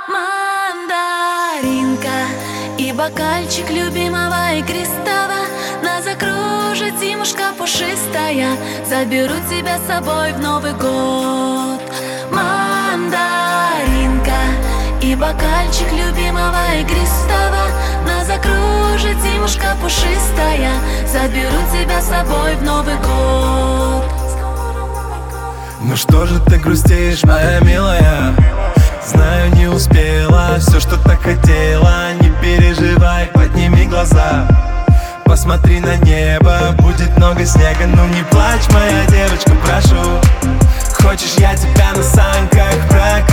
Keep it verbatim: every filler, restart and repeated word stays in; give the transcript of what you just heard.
Мандаринка и бокальчик любимого игристого нас закружит зимушка пушистая. Заберу тебя с собой в Новый год. Мандаринка и бокальчик любимого игристого нас закружит зимушка пушистая. Заберу тебя с собой в Новый год. Ну что же ты грустишь, моя милая? Знаю, не успела все, что так хотела. Не переживай, подними глаза, посмотри на небо, будет много снега. Ну не плачь, моя девочка, прошу. Хочешь, я тебя на санках прокатаю?